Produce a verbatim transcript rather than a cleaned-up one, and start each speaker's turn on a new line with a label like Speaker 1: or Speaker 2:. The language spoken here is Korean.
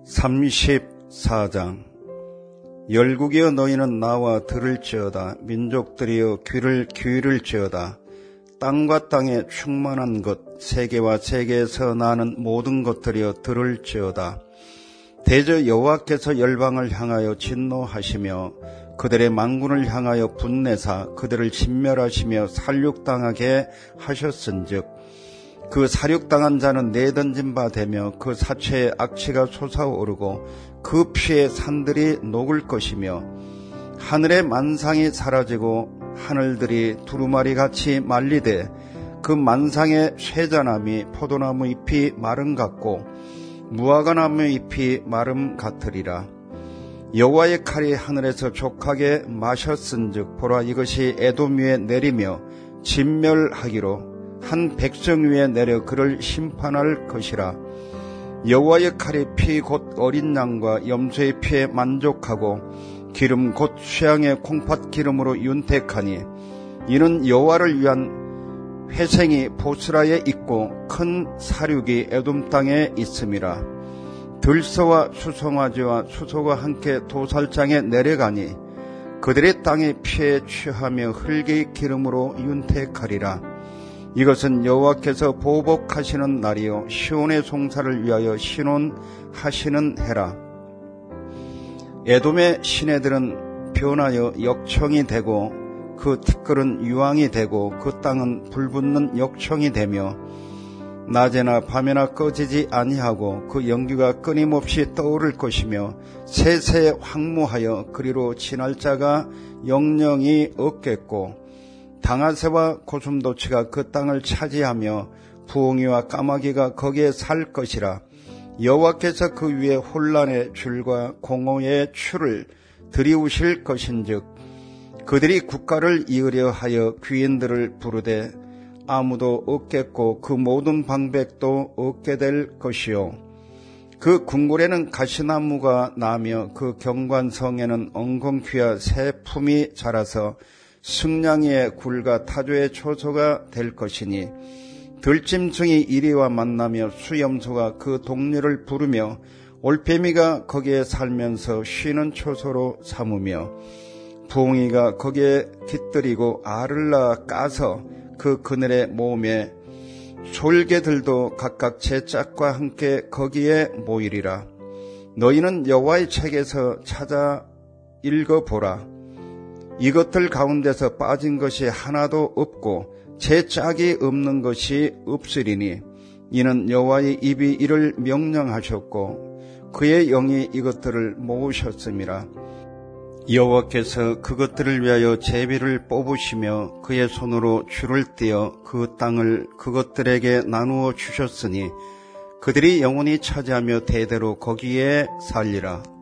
Speaker 1: 삼십사 장. 열국이여 너희는 나와 들을지어다. 민족들이여 귀를 기울일지어다. 땅과 땅에 충만한 것, 세계와 세계에서 나는 모든 것들이여 들을지어다. 대저 여호와께서 열방을 향하여 진노하시며 그들의 만군을 향하여 분내사 그들을 진멸하시며 살육당하게 하셨은즉 그 살육당한 자는 내던진 바 되며 그 사체에 악취가 솟아오르고 그 피에 산들이 녹을 것이며 하늘의 만상이 사라지고 하늘들이 두루마리같이 말리되 그 만상의 쇠자나무 포도나무 잎이 마름 같고 무화과나무 잎이 마름 같으리라. 여호와의 칼이 하늘에서 족하게 마셨은즉 보라 이것이 에돔 위에 내리며 진멸하기로 한 백성 위에 내려 그를 심판할 것이라. 여호와의 칼이 피 곧 어린 양과 염소의 피에 만족하고 기름 곧 쇠양의 콩팥 기름으로 윤택하니 이는 여호와를 위한 회생이 보스라에 있고 큰 사륙이 에돔 땅에 있음이라. 들소와 수송아지와 수소가 함께 도살장에 내려가니 그들의 땅의 피에 취하며 흙의 기름으로 윤택하리라. 이것은 여호와께서 보복하시는 날이요 시온의 송사를 위하여 신원하시는 해라. 에돔의 시내들은 변하여 역청이 되고 그 티끌은 유황이 되고 그 땅은 불붙는 역청이 되며 낮에나 밤에나 꺼지지 아니하고 그 연기가 끊임없이 떠오를 것이며 세세 황무하여 그리로 지날 자가 영영이 없겠고 당아새와 고슴도치가 그 땅을 차지하며 부엉이와 까마귀가 거기에 살 것이라. 여호와께서 그 위에 혼란의 줄과 공허의 추를 들이우실 것인즉 그들이 국가를 이으려 하여 귀인들을 부르되 아무도 없겠고 그 모든 방백도 없게 될 것이요 그 궁궐에는 가시나무가 나며 그 경관성에는 엉겅퀴와 새 품이 자라서 승냥이의 굴과 타조의 초소가 될 것이니 들짐승이 이리와 만나며 수염소가 그 동료를 부르며 올빼미가 거기에 살면서 쉬는 초소로 삼으며 부엉이가 거기에 깃들이고 알을 낳아 까서 그 그늘에 모으며 솔개들도 각각 제 짝과 함께 거기에 모이리라. 너희는 여호와의 책에서 찾아 읽어보라. 이것들 가운데서 빠진 것이 하나도 없고 제 짝이 없는 것이 없으리니 이는 여호와의 입이 이를 명령하셨고 그의 영이 이것들을 모으셨음이라. 여호와께서 그것들을 위하여 제비를 뽑으시며 그의 손으로 줄을 띄어 그 땅을 그것들에게 나누어 주셨으니 그들이 영원히 차지하며 대대로 거기에 살리라.